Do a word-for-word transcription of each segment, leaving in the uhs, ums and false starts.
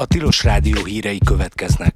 A Tilos Rádió hírei következnek.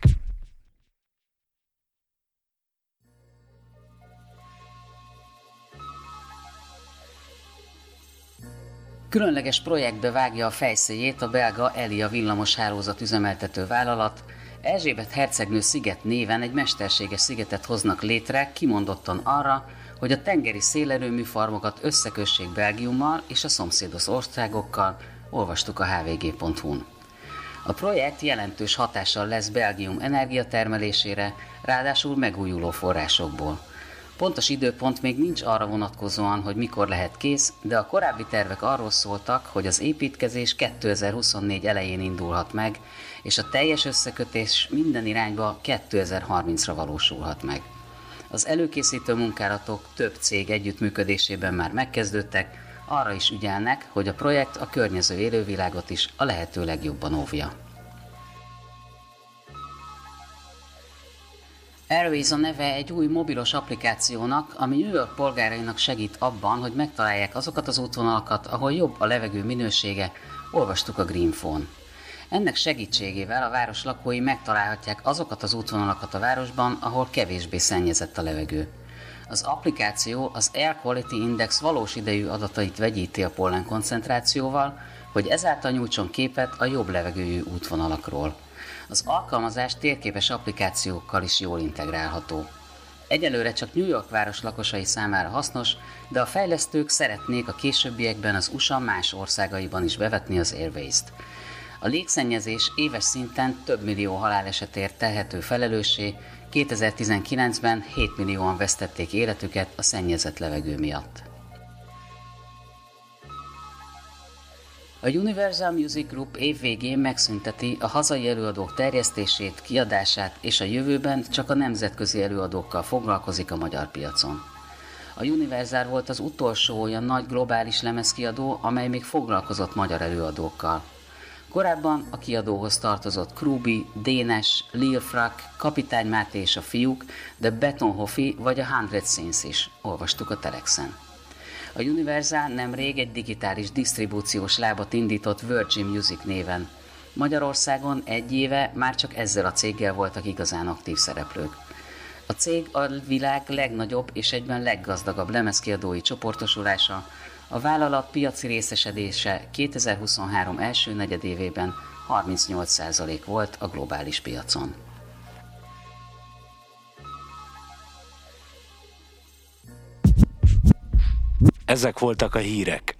Különleges projektbe vágja a fejszéjét a belga Elia villamoshálózat üzemeltető vállalat. Erzsébet hercegnő sziget néven egy mesterséges szigetet hoznak létre, kimondottan arra, hogy a tengeri szélerőmű farmokat összekössék Belgiummal és a szomszédos országokkal, olvastuk a há vé gé pont hú-n. A projekt jelentős hatással lesz Belgium energiatermelésére, ráadásul megújuló forrásokból. Pontos időpont még nincs arra vonatkozóan, hogy mikor lehet kész, de a korábbi tervek arról szóltak, hogy az építkezés kétezer-huszonnégy elején indulhat meg, és a teljes összekötés minden irányba kétezer-harmincra valósulhat meg. Az előkészítő munkálatok több cég együttműködésében már megkezdődtek, arra is ügyelnek, hogy a projekt a környező élővilágot is a lehető legjobban óvja. Airways a neve egy új mobilos applikációnak, ami New York polgárainak segít abban, hogy megtalálják azokat az útvonalakat, ahol jobb a levegő minősége, olvastuk a Greenphone. Ennek segítségével a város lakói megtalálhatják azokat az útvonalakat a városban, ahol kevésbé szennyezett a levegő. Az applikáció az Air Quality Index valós idejű adatait vegyíti a pollen koncentrációval, hogy ezáltal nyújtson képet a jobb levegőjű útvonalakról. Az alkalmazás térképes applikációkkal is jól integrálható. Egyelőre csak New York város lakosai számára hasznos, de a fejlesztők szeretnék a későbbiekben az u es á más országaiban is bevetni az Airways-t. A légszennyezés éves szinten több millió halálesetért tehető felelőssé, kétezer-tizenkilencben hét millióan vesztették életüket a szennyezett levegő miatt. A Universal Music Group év végén megszünteti a hazai előadók terjesztését, kiadását, és a jövőben csak a nemzetközi előadókkal foglalkozik a magyar piacon. A Universal volt az utolsó olyan nagy globális lemezkiadó, amely még foglalkozott magyar előadókkal. Korábban a kiadóhoz tartozott Krúbi, Dénes, Lil Frak, Kapitány Máté és a fiúk, de Betonhoffi vagy a Hundred Scenes is, olvastuk a Telexen. A Universal nemrég egy digitális disztribúciós lábat indított Virgin Music néven. Magyarországon egy éve már csak ezzel a céggel voltak igazán aktív szereplők. A cég a világ legnagyobb és egyben leggazdagabb lemezkiadói csoportosulása, a vállalat piaci részesedése kétezer-huszonhárom első negyedévében harmincnyolc százalék volt a globális piacon. Ezek voltak a hírek.